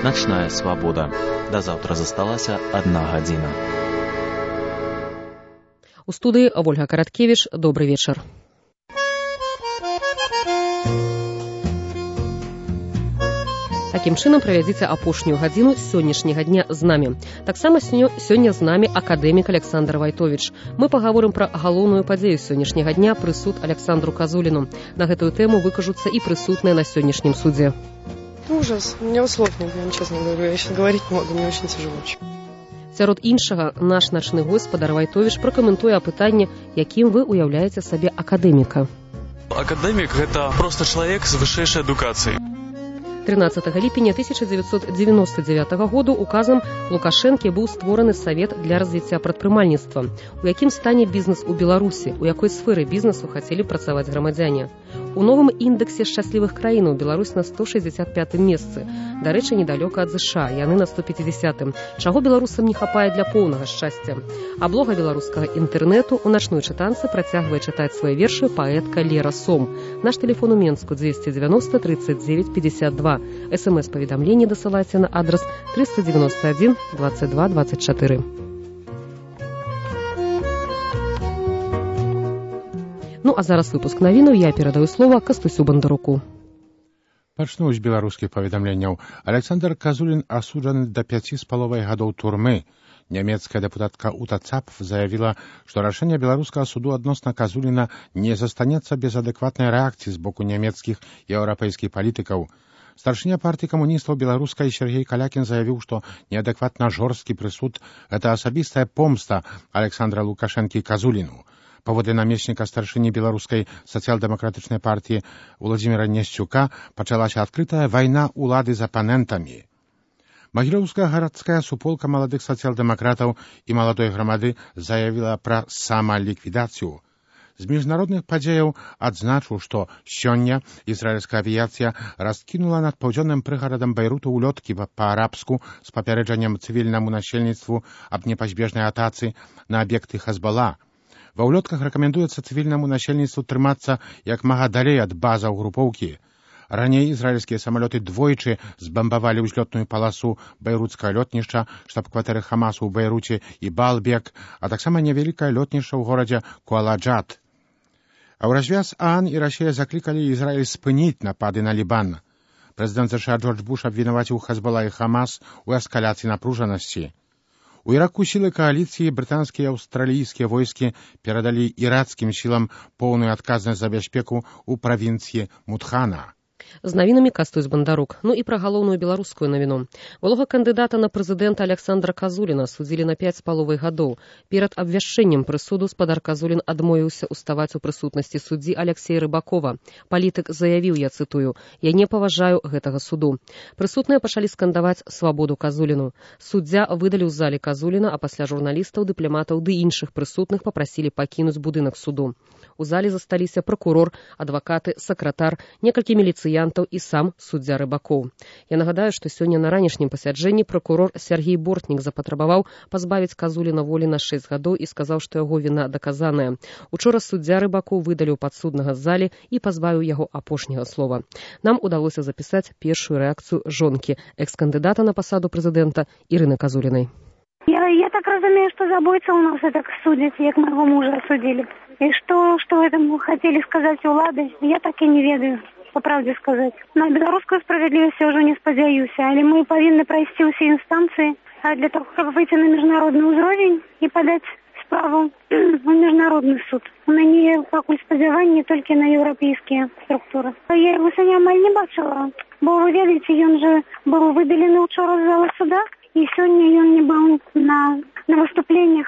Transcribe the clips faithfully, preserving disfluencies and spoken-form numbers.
начная свабода. Да заўтра засталася адна гадзіна. У студыі Ольга Караткевіч. Добры вечар. Такім чынам правядзіце апошнюю гадзіну сённяшняга дня з намі. Таксама сёння з намі акадэмік Александр Вайтовіч. Мы пагаворым пра галоўную падзею сённяшняга дня — прысуд Александру Казуліну. На гэтую тэму выкажуцца і прысутныя на сённяшнім судзе. Ужас. У меня слов нет, я вам честно говорю. Я сейчас говорить не могу, мне очень тяжело. Сярод іншага, наш начны гаспадар Вайтовіч пракаментуе апытанне, якім вы уяўляеце сабе акадэміка. Акадэмік — гэта проста чалавек з вышэйшай адукацыяй. тринадцатага ліпеня тысяча дзевяцьсот дзевяносто девятага году указам Лукашэнкі быў створаны Савет для развіцця прадпрымальніцтва, у якім стане бізнес у Беларусі, у якой сферы бізнесу хацелі працаваць грамадзяне. У новым індексе шчаслівых краінаў Беларусь на сто шэсцьдзесят пятым месцы. Дарэчы, недалёка ад ЗША, яны на сто пятидесятым. Чаго беларусам не хапае для поўнага шчасця? Аблога беларускага інтэрнэту у начной чытанцы працягвае чытаць свае вершы паэтка Лера Сом. Наш тэлефон у Менску двести девяносто тридцать девять пятьдесят два. СМС-паведамленне дасылайце на адрас триста девяносто один двадцать два двадцать четыре. Ну а зараз выпуск навінаў. Я перадаю слова Кастусю Бандаруку. Пачну з беларускіх паведамленняў. Александр Казулін асуджаны да пяці з паловай гадоў турмы. Нямецкая дэпутатка Ута Цапф заявіла, што рашэнне беларускага суду адносна Казуліна не застанецца без адэкватнай рэакцыі з боку нямецкіх і еўрапейскіх палітыкаў. Старшыня партыі камуністаў беларускай Сергей Калякін заявіў, што неадэкватна жорсткі прысуд — гэта асабістая помста Александра Лукашэнкі Казуліну. Паводле намесніка старшыні беларускай сацыял-дэмакратычнай партыі Владзіміра Несцюка пачалася адкрытая вайна улады з апанентамі. Магілёўская гарадская суполка маладых сацыял-дэмакратаў і маладой грамады заявіла пра самаліквідацыю. З міжнародных падзеяў адзначыў, што сёння ізраільская авіяцыя раскінула над паўдзённым прыгарадам Бейруту ўлёткі па-арабску з папярэджаннем цывільнаму насельніцтву аб непазбежнай атацы на аб'екты Хазбала. Ва ўлётках рэкамендуецца цывільнаму насельніцтву трымацца як мага далей ад базаў групоўкі. Раней ізраільскія самалёты двойчы збамбавалі ўзлётную паласу бейрутскага лётнішча, штаб-кватэры Хамасу ў Бейруце і Балбек, а таксама невялікае лётнішча ў горадзе Куаладжат. А ў развяз ААН і Расія заклікалі Ізраіль спыніць напады на Лібан. Прэзідэнт ЗША Джордж Буш абвінаваціў Хазбала і Хамас у эскаляцыі напружанасці. У Іраку сілы кааліцыі брытанскія і аўстралійскія войскі перадалі іракскім сілам поўную адказнасць за бяспеку ў правінцыі Мудхана. З навінамі Кастусь Бандарук. Ну і пра галоўную беларускую навіну. Былога кандыдата на прэзідэнта Александра Казуліна судзілі на пяць з паловай гадоў. Перад абвяшчэннем прысуду спадар Казулін адмовіўся ўставаць у прысутнасці суддзі Алексея Рыбакова. Палітык заявіў, я цытую: «Я не паважаю гэтага суду». Прысутныя пачалі скандаваць свабоду Казуліну. Суддзя выдаліў з залі Казуліна, а пасля журналістаў, дыпламатаў ды іншых прысутных папрасілі пакінуць будынак суду. У залі засталіся пракурор, адвакаты, сакратар, некалькі міліцыянтаў і сам суддзя Рыбакоў. Я нагадаю, што сёння на ранішнім пасяджэнні пракурор Сергей Бортнік запатрабаваў пазбавіць Казуліна волі на шэсць гадоў і сказаў, што яго віна даказаная. Учора суддзя Рыбакоў выдаліў падсуднага з залі і пазбавіў яго апошняга слова. Нам удалося запісаць першую рэакцыю жонкі экс-кандыдата на пасаду прэзідэнта Ірыны Казулінай. Я, я так разумею, что забойца у нас так судят, як моего мужа осудили. И что, что этому хотели сказать улады, я так и не ведаю, по правде сказать. На белорусскую справедливость я уже не спадзяюсь, але мы повинны пройти все инстанции для того, чтобы выйти на международный уровень и подать справу в международный суд. У меня пакуль спадзяванні только на европейские структуры. Я его сегодня амаль не бачила, бо вы ведаете, он же был выдалены учора з зала суда, и сегодня он не был на, на выступлениях.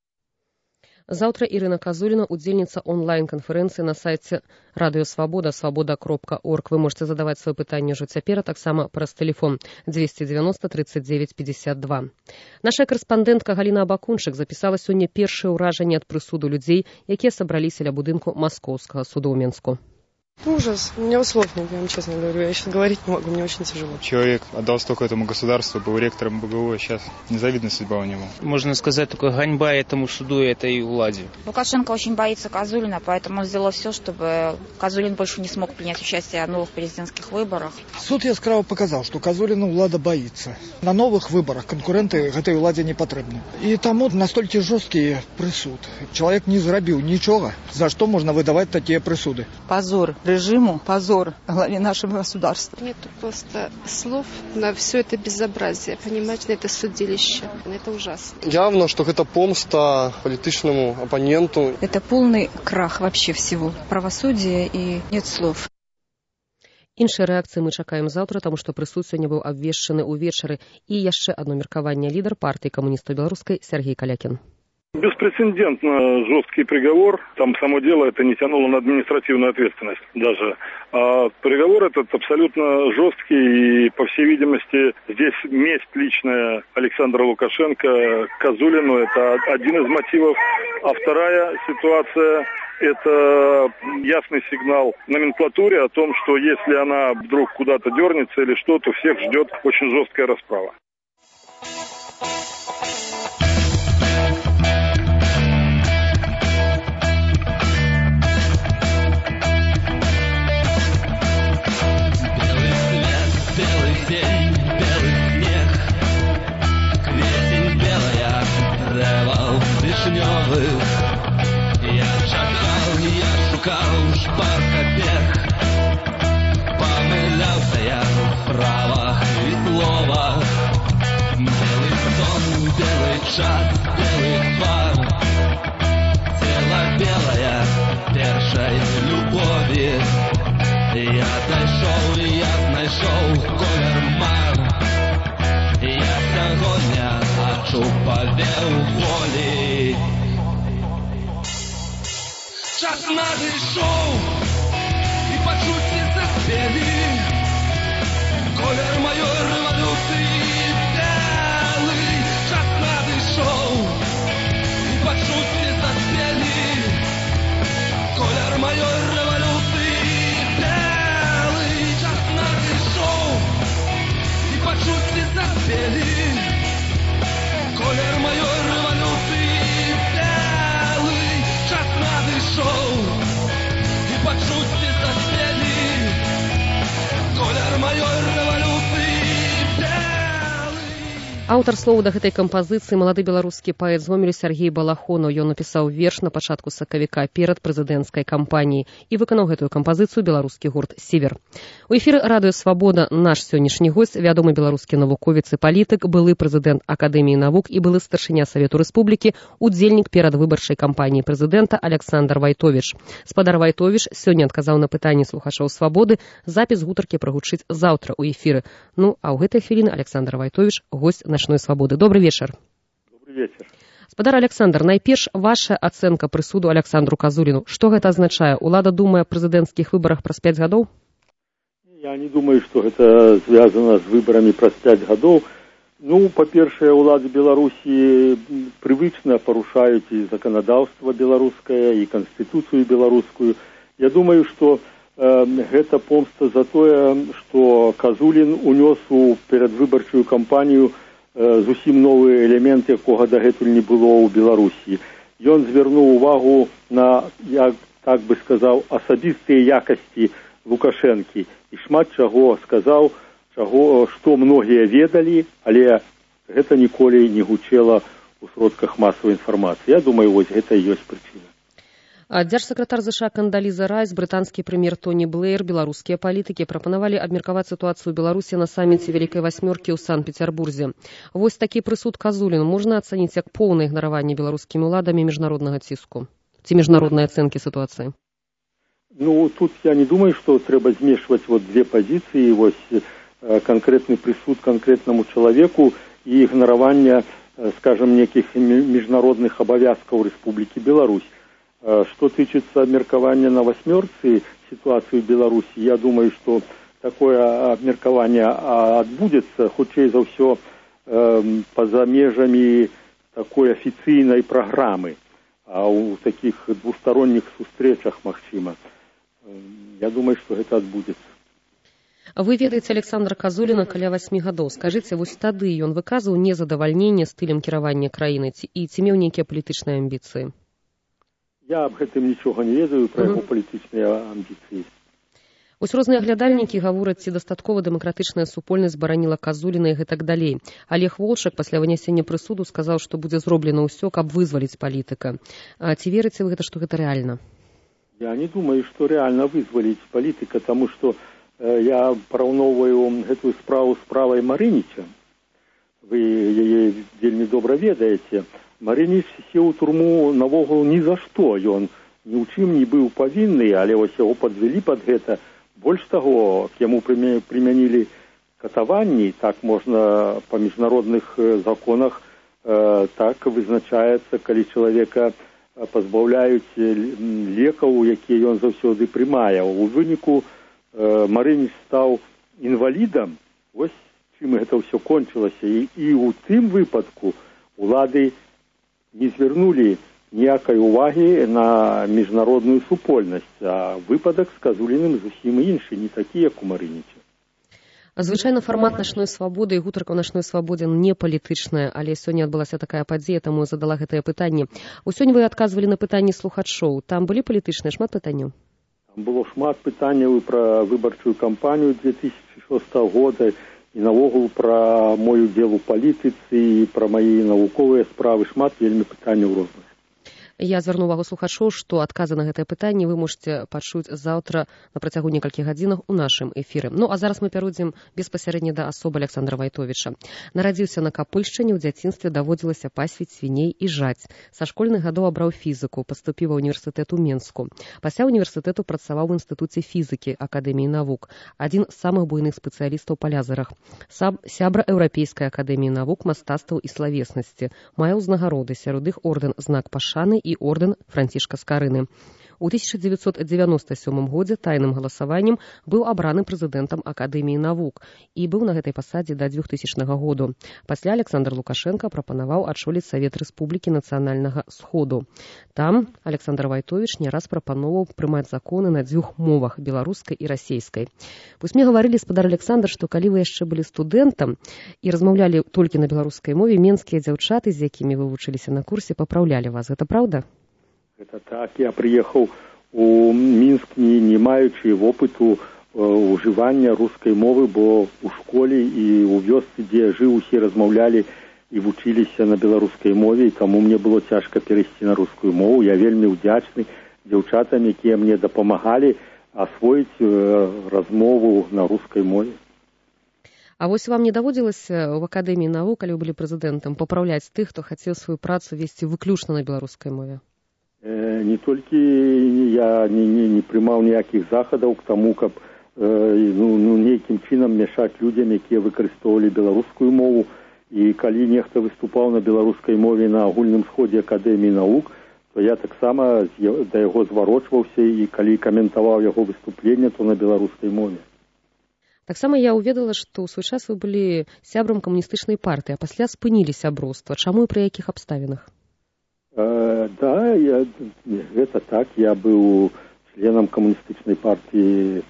Заўтра Ірына Казуліна, удзельніца онлайн-канферэнцыі на сайце радыё Свабода, свабода кропка орг. Вы можете задаваць свае пытанні ўжо цяпер, а таксама праз тэлефон двести девяносто тридцать девять пятьдесят два. Наша карэспандэнтка Галіна Абакунчык запісала сёння першае ўражанне ад прысуду людзей, якія сабраліся ля будынку Маскоўскага суду ў Менску. Ужас. У меня слов нет, я вам честно говорю. Я сейчас говорить не могу, мне очень тяжело. Человек отдал столько этому государству, был ректором БГУ, а сейчас незавидная судьба у него. Можно сказать, только ганьба этому суду и этой владе. Лукашенко очень боится Козулина, поэтому он сделал все, чтобы Козулин больше не смог принять участие в новых президентских выборах. Суд яскраво показал, что Козулина ўлада боится. На новых выборах конкуренты этой ўладзе не потребны. И тому настолько жесткий присуд. Человек не зарабил ничего, за что можно выдавать такие присуды. Позор режиму, позор главе нашего государства. Нет просто слов на все это безобразие. Понимаете, это судилище. Это ужасно. Явно, что это помста политичному оппоненту. Это полный крах вообще всего правосудия и нет слов. Іншыя рэакцыі мы чакаем заўтра, таму што прысуд сёння быў абвешчаны ўвечары. І яшчэ адно меркаванне лідар партыі камуністаў беларускай Сергей Калякін. Беспрецедентно жесткий приговор. Там само дело это не тянуло на административную ответственность даже. А приговор этот абсолютно жесткий. И, по всей видимости, здесь месть личная Александра Лукашенко Козулину. Это один из мотивов. А вторая ситуация – это ясный сигнал номенклатуре о том, что если она вдруг куда-то дернется или что, то всех ждет очень жесткая расправа. Я шагал, я шукал шпарка бег, помылялся я вправо и слова. Белый сон, белый час, белый твар, тело белое першей любови. Я дайшов, я знайшов колір мар. Я сьогодні хочу повел волі. Час надышов, и почути заспели. Колер моей революции белый. Час надышов, и почути заспели. Колер моей революции белый. Час надышов, и почути заспели. Колер моей революции белый. Час надышов, и почути заспели. Колер моей революции белый. Аўтар слоў да гэтай кампазіцыі малады беларускі паэт з Гомелю Сергей Балахонаў. Ён напісаў верш на пачатку сакавіка перад прэзідэнцкай кампаніяй і выканаў гэтую кампазіцыю беларускі гурт «Север». У эфіры радыё «Свабода» наш сённяшні госць, вядомы беларускі навуковец і палітык, былы прэзідэнт Акадэміі навук і былы старшыня Савету Рэспублікі, удзельнік перадвыбарчай кампаніі прэзідэнта Александр Вайтовіч. Спадар Вайтовіч сёння адказаў на пытанні слухачоў «Свабоды». Запіс гутаркі прагучыць заўтра ў эфіры. Ну, а ў гэтай хвіліны Александр Вайтовіч, госць «Ночной свободы». Добрый вечер. Добрый вечер. Спадар Александр, найперш ваша ацэнка прысуду Александру Козулину. Што гэта азначае? Улада думае о прэзідэнцкіх выбарах праз пяць гадоў? Я не думаю, что это связано с выборами праз пять годов. Ну, по-першае, улады Беларусі привычно порушают и законодавство белорусское, и конституцию белорусскую. Я думаю, что э, гэта помста за то, что Козулин унес у перадвыбарчую кампанию зусім новы элемент, якога дагэтуль не было ў Беларусі. Ён звярнуў увагу на, я так бы сказаў, асабістыя якасці Лукашэнкі і шмат чаго сказаў, чаго, што многія ведалі, але гэта ніколі не гучэла ў сродках масавай інфармацыі. Я думаю, вось гэта і ёсць прычына. Дзяржсакратар ЗША Кандаліза Райс, брытанскі прэм'ер Тоні Блэйр, беларускія палітыкі прапанавалі абмеркаваць сітуацыю ў Беларусі на саміце Вялікай Васьмёркі ў Санкт-Петербурзе. Вось такі прысуд Козуліну можна ацаніць як поўнае ігнараванне беларускімі ўладамі міжнароднага ціску ці міжнароднай ацэнкі сітуацыі? Ну, тут я не думаю, што трэба змешваць вот две пазіцыі, вось канкрэтны прысуд канкрэтнаму чалавеку і ігнаравання, скажем, некіх міжнародных абавязкаў Рэспублікі Беларусь. Что тычется обмеркования на восьмерце ситуации в Беларуси, я думаю, что такое обмеркование отбудется, хутчэй за ўсё э, поза межами такой офіцыйнай программы, а у таких двусторонних сустрэчах магчыма. я думаю, што гэта адбудзецца. Вы ведаеце Александра Казуліна каля васьмі гадоў. Скажыце, вось тады ён выказваў незадавальненне стылем кіравання краіны і ці меў нейкія палітычныя амбіцыі? Я аб гэтым нічога не ведаю пра яго палітычныя амбіцыі. Вось розныя глядальнікі гавораць, ці дастаткова дэмакратычная супольнасць бараніла Казуліна і гэтак далей. Олег Волчак пасля вынясення прысуду сказаў, што будзе зроблена ўсё, каб вызваліць палітыка. А ці верыце вы гэта, што гэта рэальна? Я не думаю, што рэальна вызваліць палітыка, таму што э, я параўноўваю гэтую справу з справай Марыніча. Вы яе вельмі добра ведаеце. Марыніч сеў у турму навогул ні за што. Ён ні ў чым не быў павінны, але вось яго падвялі пад гэта. Больш таго, к яму прымянілі катаванні, так можна па міжнародных законах э, так вызначаецца, калі чалавека пазбаўляюць лекаў, якія ён заўсёды прымае. У выніку э, Марыніч стаў інвалідам. Вось чым гэта ўсё кончылася. І, і ў тым выпадку улады не звярнулі ніякай увагі на міжнародную супольнасць, а выпадак з Казуліным зусім іншы, не такі, як у Марыніча. Звычайна фармат начной свабоды і гутарка ў начной свабодзе не палітычная, але сёння адбылася такая падзея, таму я задала гэтае пытанне. У сёння вы адказвалі на пытанні слухачоў. Там былі палітычныя шмат пытанняў? Там было шмат пытанняў пра выбарчую кампанію две тысячи шостага года і навогул пра мой удзел у палітыцы і пра мае навуковыя справы. Шмат вельмі пытанняў розных. Я звярну увагу слухачоў, што адказы на гэтае пытанне вы можете пачуць заўтра на працягу некалькіх гадзінах у нашым эфіры. Ну, а зараз мы пяройдзем беспасярэдна да асобы Александра Вайтовіча. Нарадзіўся на Капыльшчыне, ў дзяцінстве даводзілася пасвіць свіней і жаць. Са школьных гадоў абраў фізыку, паступіў ва універсітэт у Менску. Пасля універсітэту працаваў у інстытуце фізікі Акадэміі навук, адзін з самых буйных спецыялістаў па лазерах. Сам сябра Еўрапейскай акадэміі навук, мастацтваў і славеснасці. Мае ўзнагароды, сярод іх ордэн Знак Пашаны і ордэн Францішка Скарыны. У тысяча дзевяцьсот дзевяноста сёмым годзе тайным галасаваннем быў абраны прэзідэнтам Акадэміі навук і быў на гэтай пасадзе да двухтысячнага году. Пасля Александр Лукашенко прапанаваў адчоліць Савет Рэспублікі Нацыянальнага Сходу. Там Александр Вайтовіч не раз прапановаў прымаць законы на дзвюх мовах, беларускай і расейскай. Вось мне гаварылі, спадар Александр, што калі вы яшчэ былі студэнтам і размаўлялі толькі на беларускай мове, менскія дзяўчаты, з якімі вы вучыліся на курсе, папраўлялі вас. Гэта праўда? Гэта так. Я прыехаў у Мінск, не, не маючы вопыту э, ужывання рускай мовы, бо у школе і ў вёсцы, дзе жыў, усе размаўлялі і вучыліся на беларускай мове, і таму мне было цяжка перайсці на рускую мову. Я вельмі ўдзячны дзяўчатам, якія мне дапамагалі асвоіць э, размову на рускай мове. А вось вам не даводзілася в Акадэміі навук, калі вы былі прэзідэнтам, папраўляць тых, хто хацеў сваю працу весці выключна на беларускай мове? Э, не толькі я не, не, не прымаў ніякіх захадаў к таму, каб э, ну, ну, нейкім чынам мяшаць людзям, якія выкарыстоўвалі беларускую мову. І калі нехта выступаў на беларускай мове на агульным сходзе Акадэміі навук, то я таксама да яго зварочваўся, і калі каментаваў яго выступленне, то на беларускай мове. Таксама я ўведала, што ў свой час вы былі сябрам камуністычнай партыі, а пасля спынілі сяброўства. Чаму і пры якіх абставінах? Uh, да, я, гэта так. Я быў членам камуністычнай партыі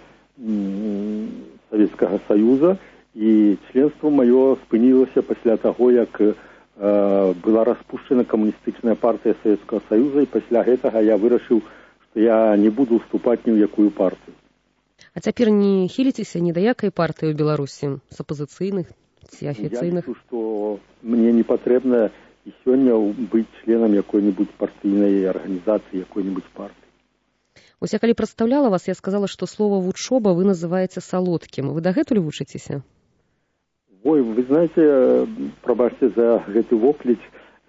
Савецкага Саюза, і членство маё спынілася пасля таго, як uh, была распушчана камуністычная партыя Савецкага Саюза, і пасля гэтага я вырашыў, што я не буду ўступаць ні ў якую партыю. А цяпер не хіліцеся ні да якай партыі ў Беларусі, з апазіцыйных ці афіцыйных? Я лічу, што мне не патрэбна і сёння быць членам якой-небудзь партыйнай арганізацыі, якой-небудзь партыі. Вось я калі прадстаўляла вас, я сказала, што слова «вучоба» вы называеце салодкім. Вы дагэтуль вучыцеся? Ой, вы знаеце, прабачце за гэты вокліч.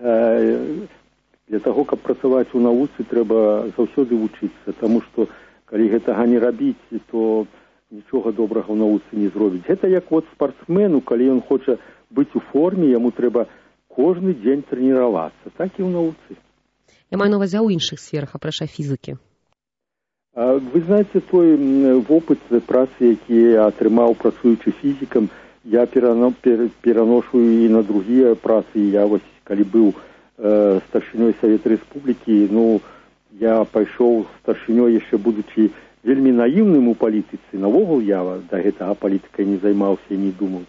Для таго, каб працаваць у навуцы, трэба заўсёды вучыцца, таму што калі гэтага не рабіць, то нічога добрага ў навуцы не зробіць. Гэта як вот спартсмену, калі ён хоча быць у форме, яму трэба кожны дзень трэніравацца, так і ў навуцы. Я маю на ўвазе ў іншых сферах, апрача фізыкі. А, вы знаеце, той вопыт працы, які я атрымаў, працуючы фізікам, я пераношу і на другія працы. Я вось, калі быў э, старшынёй Савета Рэспублікі, ну, я пайшоў старшынёй, яшчэ будучы вельмі наіўным у палітыцы. Навогул я да гэтага палітыкай не займаўся і не думаў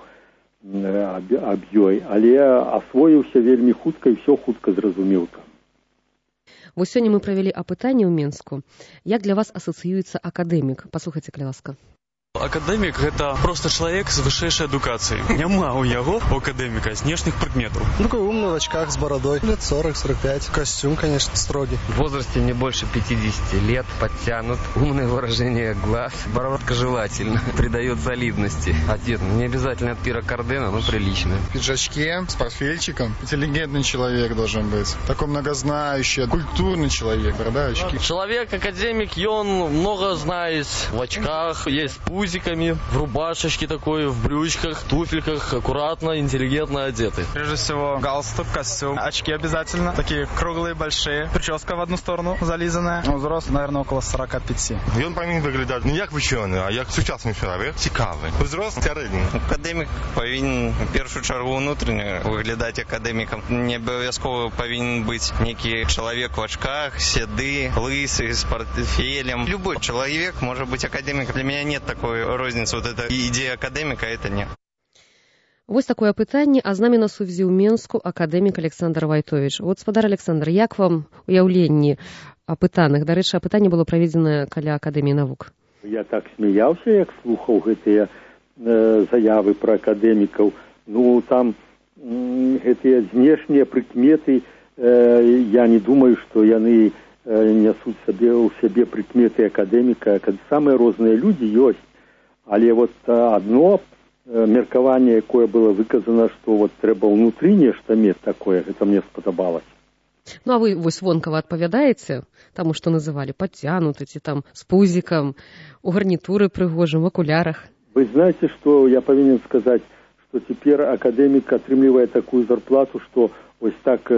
аб, аб ёй, але асвоіўся вельмі хутка і ўсё хутка зразумеў там. Вось сёння мы правялі апытанне ў Менску. Як для вас асацыюецца акадэмік? Паслухайце, калі ласка. Акадэмік – гэта проста чалавек з вышэйшай адукацыяй. Няма ў яго, у акадэміка, знешніх прыкметаў. Ну, такой умный, в очках, с бородой. Лет сорок сорок пять. Костюм, конечно, строгий. В возрасте не больше пятидесяти лет, подтянут. Умное выражение глаз. Бородка желательно. Придает солидности. Одет не обязательно от Пьера Кардена, но прилично. В пиджачке, с портфельчиком. Интеллигентный человек должен быть. Такой многознающий, культурный человек. Борода, очки. Человек-академик, и он много знает. В очках, есть путь. Пузиками, в рубашечке такой, в брючках, туфельках, аккуратно, интеллигентно одеты. Прежде всего, галстук, костюм, очки обязательно, такие круглые, большие, прическа в одну сторону зализанная. Взрослый, наверное, около сорока пяти. И он повинен выглядать не як ученый, а як сучасний человек, цікавий. Взрослый, середній. Академік повинен в першу чергу внутрішньо виглядати академіком. Не обов'язково повинен бути некий чоловік в очках, седий, лисий, з портфелем. Любой чоловік може бути академіком. Для мене нет такой розницы, вот эта идея академика, это нет. Вось такое пытанне, а з намі на сувязі ў Менску акадэмік Александр Вайтович. Вот, спадар Александр, як вам уяўленні апытаных? Дарэчы, апытанне было праведзена каля Акадэміі навук. Я так смяяўся, як слухаў гэтыя э, заявы пра акадэмікаў. Ну, там э, гэтыя знешнія прыкметы, э, я не думаю, што яны э, нясуць сабе ў сябе прыкметы акадэміка. Самыя розныя людзі ёсць. Але вот одно меркаванне, якое было выказано, што вот трэба ўнутры нешта мець такое, гэта мне спадабалася. Ну, а вы вось вонкава адпавядаеце таму, што называлі падцянуты, ці там з пузікам, у гарнітуры прыгожым, в акулярах? Вы знаете, што я павінен сказаць, што цяпер акадэмік атрымлівае такую зарплату, што вось так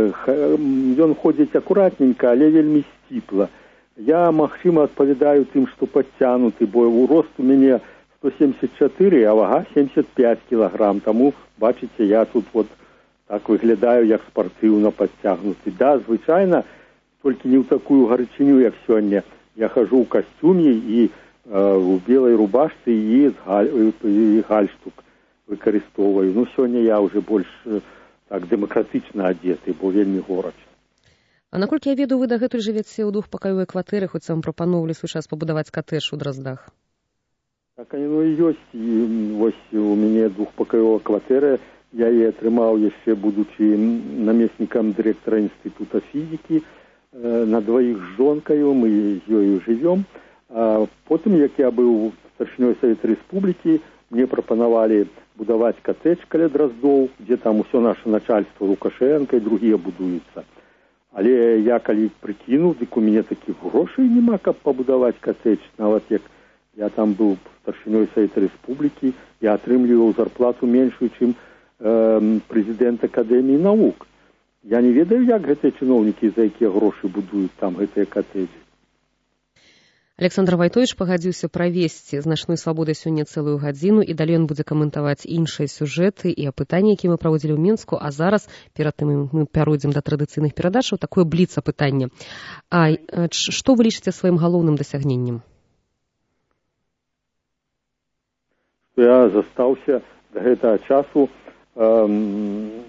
ён ходзіць акуратненька, але вельмі сціпла. Я, магчыма, адпавядаю тым, што падцянуты, бо у рост у мяне сто семьдесят четыре, а вага семьдесят пять килограмм. Тому, бачите, я тут вот так выглядаю, як спортивно подтягнутый. Да, звычайно, только не в такую горячиню, як сегодня. Я хожу в костюме и э, в белой рубашке и, и гальштук выкарыстовываю. Ну, сегодня я уже больше так демократично одетый, бо вельмі горача. А наколькі я ведаю, вы дагэтуль жывеце ў двухпакаёвай кватэры, хоць вам прапаноўвалі свой час пабудаваць катэдж у Дроздах? Так оно и есть. И вот у меня двухпокоевая квартира. Я ее отрымал еще, будучи наместником директора Института физики. Э, на двоих с жонкою мы с ею живем. А потом, как я был старшиней Совета Республики, мне пропоновали будовать коттедж каля Дроздов, где там все наше начальство Лукашенко и другие будуются. Але я, коли прикинул, так у меня таких грошей нема, как побудовать коттедж. Нават як я там был старшиней Совета Республики, я атрымліваў зарплату меншую, чым э, президент Академии наук. Я не ведаю, як гэтыя чыноўнікі, за якія грошы будуюць там гэтыя коттеджы. Александр Вайтович пагадзіўся правесці з начной свабодай сёння цэлую гадзіну, і далей ён будзе каментаваць іншыя сюжэты і апытанні, якія мы праводзілі ў Мінску. А зараз, перад тым мы пяройдзем да традыцыйных перадачаў, такое бліц-апытанне. А што вы лічыце сваім галоўным дасягненнем? Я застаўся да гэтага часу, эм,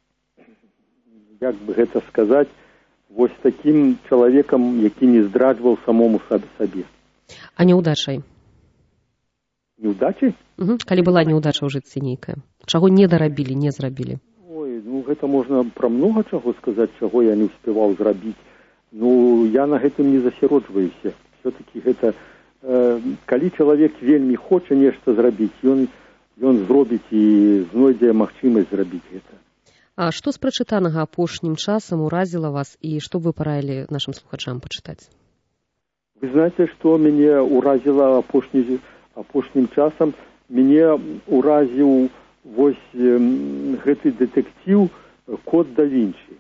як бы гэта сказаць, вось таким чалавекам, які не здраджваў самому сабе. А няўдачай? Няўдачай? Угу. Калі была няўдача ў жыцці нейкая. Чаго не дарабілі, не зрабілі? Ой, ну гэта можна пра многа чаго сказаць, чаго я не ўспяваў зрабіць. Ну, я на гэтым не засяроджваюся. Все-таки гэта, э, калі чалавек вельмі хоча нешта зрабіць, ён, ён зробіць і знойдзе магчымасць зрабіць гэта. А што з прачытанага апошнім часам уразіла вас, і што вы параілі нашим слухачам пачытаць? Вы знаете, што мяне уразіла апошні, апошнім часам? Мяне уразіў вось э, гэты дэтэктыў «Код да Вінчі».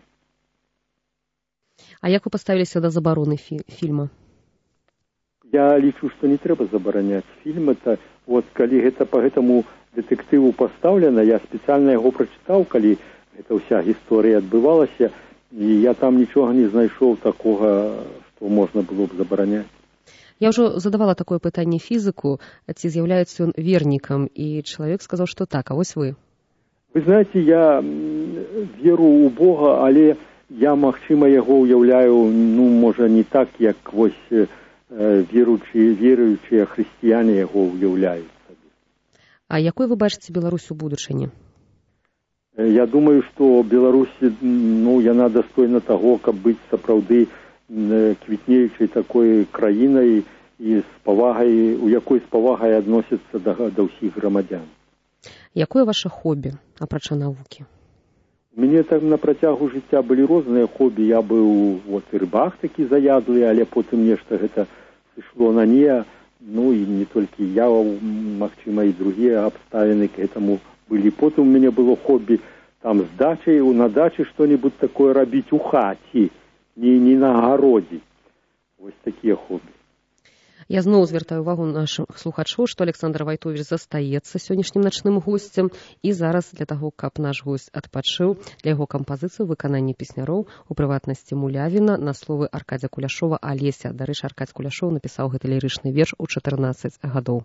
А як вы паставіліся да забароны фі- фільма? Я лічу, што не трэба забараняць фільм. Это, вот, калі гэта па гэтаму дэтэктыву пастаўлена, я спецыяльна яго прачытаў, калі это вся гісторыя адбывалася, і я там нічога не знайшоў такога, што можна было б забараняць. Я ўжо задавала такое пытанне фізіку, ці з'яўляецца ён вернікам, і чалавек сказаў, што так, а вось вы. Вы знаете, я веру ў Бога, але я, магчыма, яго ўяўляю, ну, можа, не так, як вось э, веруючыя, веруючыя хрысціяне яго ўяўляюць. А якой вы бачыце Беларусь у будучыні? Я думаю, што Беларусь, ну, яна дастойна таго, каб быць сапраўды квітнеючай такой краінай і з павагай, у якой з павагай адносяцца да, да ўсіх грамадзян. Якое ваше хобі, апрача навукі? У мяне там на працягу жыцця былі розныя хобі. Я быў вот, і рыбак такі заядлы, але потым нешта гэта сышло на не. Ну і не толькі я, магчыма, і другія абставіны к этому былі. Потым у мяне было хобі там з дачай, на дачы што-небудзь такое рабіць у хаце, не, не на агародзе. Вось такія хобі. Я зноў звяртаю увагу нашых слухачоў, што Александр Вайтович застаецца сённяшнім начным госцем, і зараз для таго, каб наш госць адпачыў, для яго кампазіцыю выканання песняроў, у прыватнасці Мулявіна, на словы Аркадзя Куляшова «Алеся». Дарэчы, Аркадзь Куляшоў напісаў гэты лірычны верш у чатырнаццаць гадоў.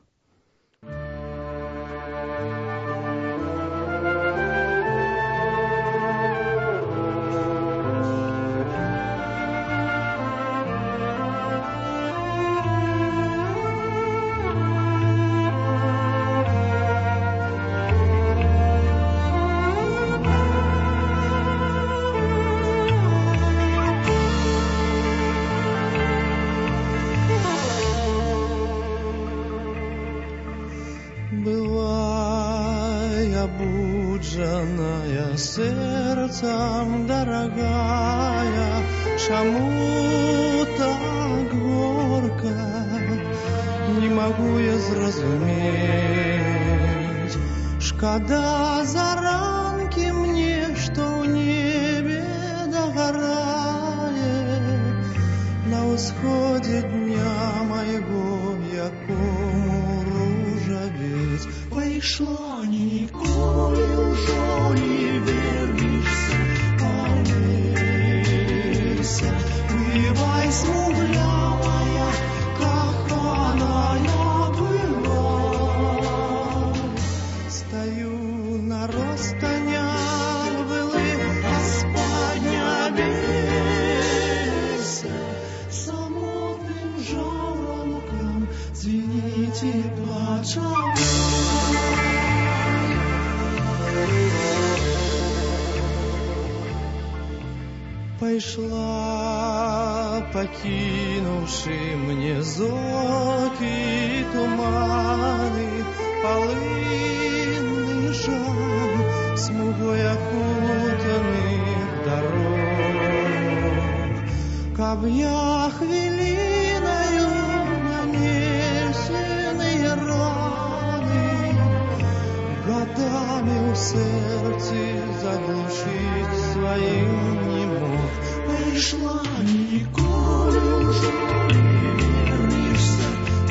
Сердцем дорогая, чему так горько, не могу я зразуметь. Шкода заранки мне, что в небе догорает, на восходе дня моего, якому ружаветь. Пришла ніколи уже не вернешься, Олеся. Бывай смуглявая, каханая была. Стою на розстанях былых, а спать не обейся. Самотным жаворонком звените плача. Пошла, покинувши мне зоки и туманы, полынный жар, смугой окутанных дорог. Каб я хвилиною нанесенные раны годами в сердце заглушить своим не мог. Пришла николи уже не вернешься,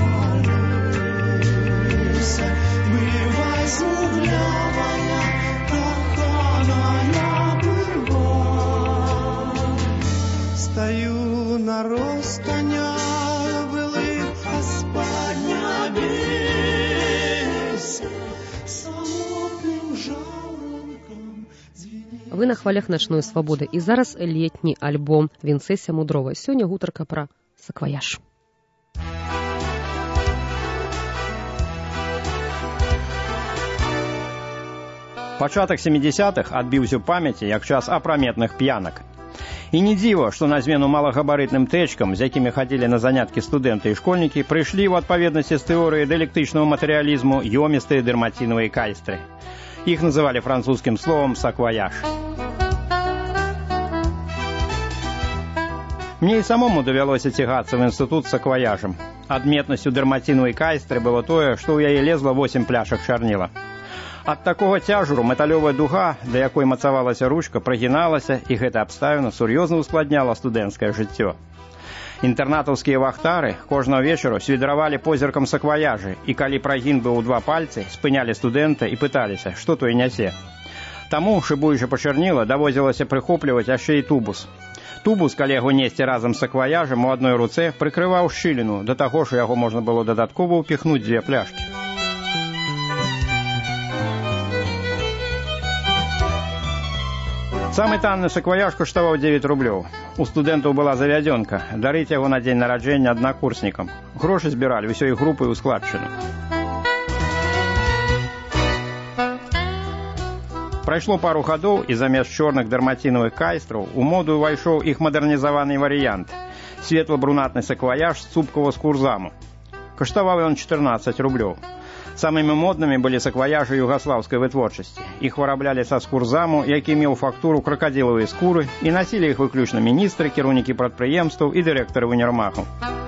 Олеся. Бывай смуглявая, каханая была. Стою на розстанях былых, а спать не обейся. Самотным жаворонком звенит. Вы на хвалях начной свабоды. І зараз летні альбом Вінцэся Мудрова. Сёння гутарка пра сакваяж. Пачатак сямідзясятых адбіўся ў памяці як час апраметных п'янак. І не дзіва, што на змену малагабарытным тэчкам, з якімі хадзілі на заняткі студэнты і школьнікі, прыйшлі ў адпаведнасці з тэорыяй дыэлектычнага матэрыялізму ёмістыя дэрмацінавыя кайстры. Іх называлі французскім словам сакваяж. Мне і самому давялося цягацца в інстытут сакваяжам. Адметнасцю дэрмацінавай кайстры было тое, што ў яе лезла восем пляшак чарніла. Ад такога цяжуру металёвая дуга, да якой мацавалася ручка, прагіналася, і гэта абставіна сур'ёзна ускладняла студэнцкае жыццё. Інтэрнатаўскія вахтары кожнага вечару свідравалі позіркам сакваяжы, і калі прагін быў у два пальцы, спынялі студэнта і пыталіся, што той нясе. Таму, шыбуючы па чарніла, даводзілася прыхопліваць яшчэ і тубус. Тубус, калі яго несці разам з сакваяжам, у адной руцэ прыкрываў шчыліну, да таго ж яго можна было дадаткова ўпіхнуць дзве пляшкі. Самы танны сакваяж каштаваў дзевяць рублёў. У студэнтаў была завядзёнка дарыць яго на дзень нараджэння аднакурснікам. Грошы збіралі ўсёй групай у складчыну. Прайшло пару гадоў, і замест чорных дармацінавых кайстраў у моду ўвайшоў іх мадэрнізаваны варыянт – светла-брунатны сакваяж з цупкавага скурзаму. Каштаваў ён чатырнаццаць рублёў. Самымі моднымі былі сакваяжы югаслаўскай вытворчасці. Іх выраблялі са скурзаму, які меў фактуру кракадзілавыя скуры, і насілі іх выключна міністры, кіраўнікі прадпрыемстваў і дырэктары універмагаў.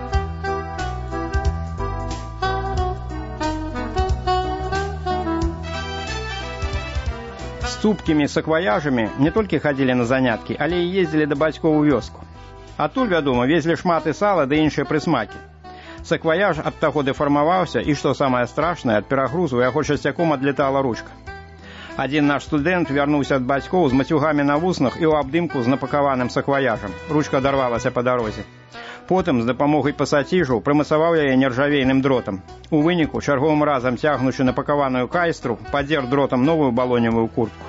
З цупкімі сакваяжамі не толькі хадзілі на заняткі, але і ездзілі да бацькоў у вёску. Адтуль, вядома, везлі шмат і сала ды іншыя прысмакі. Сакваяж ад таго дэфармаваўся, і, што самае страшнае, ад перагрузу яго часцяком адлетала ручка. Адзін наш студэнт вярнуўся ад бацькоў з мацюгамі на вуснах і ў абдымку з напакаваным сакваяжам. Ручка адарвалася па дарозе. Потым, з дапамогай пасаціжу, прымацаваў яе нержавейным дротам. У выніку, чарговым разам цягнучы напакаваную кайстру, падзер дротам новую балоневую куртку.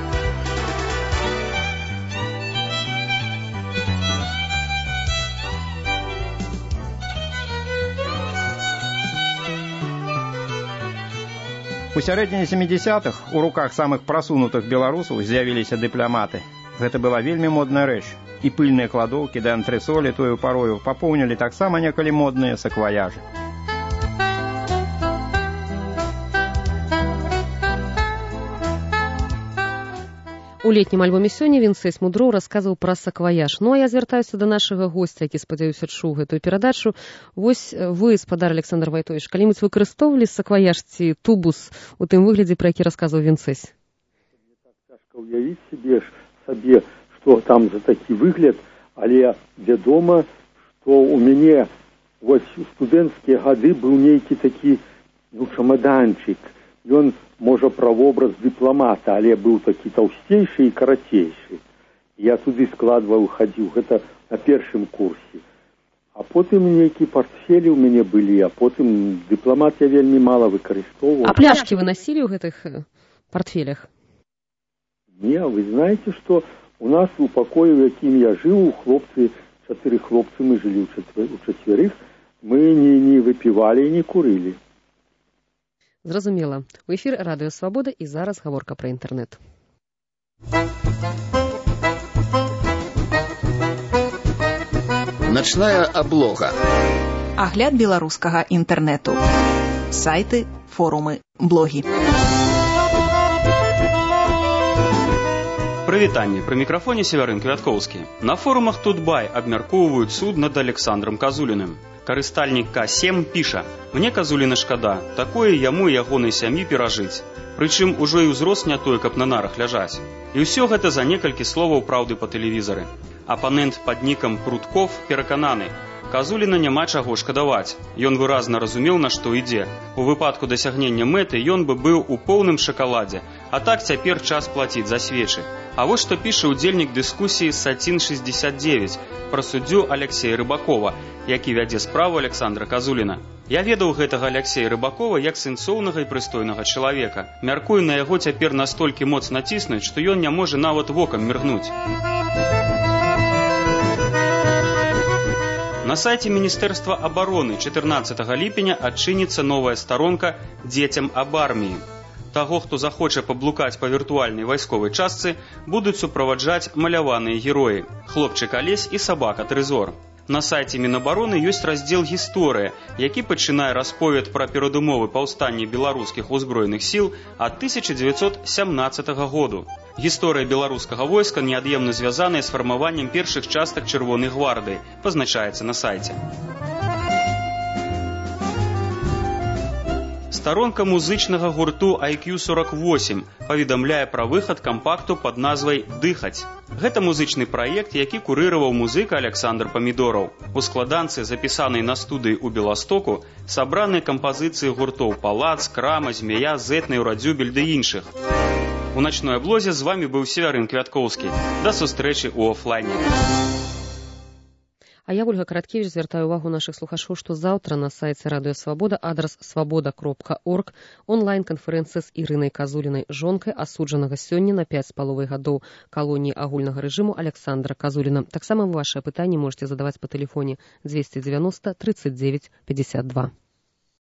У сярэдзіне сямідзясятых у руках самых прасунутых беларусаў з'явіліся дыпламаты. Гэта была вельмі модная рэч. І пыльныя кладоўкі да антрэсолі тою парою папоўнілі таксама некалі модныя сакваяжы. У летнім альбоме сёння Вінцэс Мудроў расказваў пра сакваяж. Ну а я звяртаюся да нашага госця, які, спадзяюся, чуў гэтую перадачу. Вось вы, спадар Александр Вайтовіч, калі-нибудь выкарыстоўвалі сакваяж ці тубус у тым выглядзе, пра які расказваў Вінцэс? Мне так цяжка ўявіць сабе, сабе, што там за такі выгляд, але вядома, што ў мяне вось у студэнцкія гады быў нейкі такі, ну, чамаданчык. Ён, можа, правобраз дыпламата, але быў такі таўсцейшы і карацейшы. Я туды складваў, хадзіў, гэта на першым курсе. А потым нейкі партфелі ў мяне былі, а потым дыпламат я вельмі мала выкарыстоўваў. А пляшкі вы насілі ў гэтых партфелях? Не, вы знаеце, што у нас у пакоі, у якім я жыў, хлопцы, чатыры хлопцы, мы жылі ў чацвярых, мы не, не выпівалі і не курылі. Зразумела. У эфір Радыё Свабода і зараз гаворка пра інтэрнэт. Начная аблога. Агляд беларускага інтэрнэту. Сайты, форумы, блогі. Прывітанне, пры мікрафоне Севярын Квяткоўскі. На форумах Тутбай абмяркоўваюць суд над Александром Казуліным. Карыстальнік К сем піша: «Мне Казуліна шкада, такое яму і ягонай сям'і перажыць. Прычым ужо і ўзрост не той, каб на нарах ляжаць. І ўсё гэта за некалькі словаў праўды па тэлевізары. Апанент пад нікам Прутков перакананы: Казуліна няма чаго шкадаваць. Ён выразна разумеў, на што ідзе. У выпадку дасягнення мэты ён бы быў у поўным шакаладзе, а так цяпер час плаціць за свечы». А вось што піша ўдзельнік дыскусіі Сацін шэсцьдзесят дзевяць пра суддзю Алексея Рыбакова, які вядзе справу Александра Казуліна. Я ведаў гэтага Алексея Рыбакова як сэнсоўнага і прыстойнага чалавека. Мяркую, на яго цяпер настолькі моцна ціснуць, што ён не можа нават вокам міргнуць. На сайце Міністэрства абароны чатырнаццатага ліпеня адчыніцца новая старонка «Дзецям аб арміі». Таго, хто захоча паблукаць па віртуальнай вайсковай частцы, будуць суправаджаць маляваныя героі – хлопчык Алесь і сабака Трызор. На сайце Мінабароны ёсць раздзел «Гісторыя», які пачынае расповед пра перадумовы паўстання беларускіх узброеных сіл ад тысяча дзевяцьсот сямнаццатага году. Гісторыя беларускага войска неад'емна звязаная з фармаваннем першых частак Чырвонай гвардыі, пазначаецца на сайце. Старонка музычнага гурту ай кью сорок восемь паведамляе пра выхад кампакту пад назвай «Дыхаць». Гэта музычны праект, які курыраваў музыка Александр Памідораў. У складанцы, запісанай на студыі ў Беластоку, сабраныя кампазіцыі гуртоў «Палац», «Крама», «Змяя», «Зэтнай», «Радзюбель» ды іншых. У начной аблозе з вами быў Севярын Квяткоўскі. Да сустрэчы ў офлайне. А я, Ольга Караткевич, звяртаю увагу нашых слухачоў, што заўтра на сайце Радыё Свабода адрас свабода кропка орг онлайн-канферэнцыя з Ірынай Казулінай, жонкай асуджанага сёння на пяць з паловай гадоў калоніі агульнага рэжыму Александра Казуліна. Таксама вы вашыя пытанні можете задаваць па тэлефоне двести девяносто тридцать девять пятьдесят два.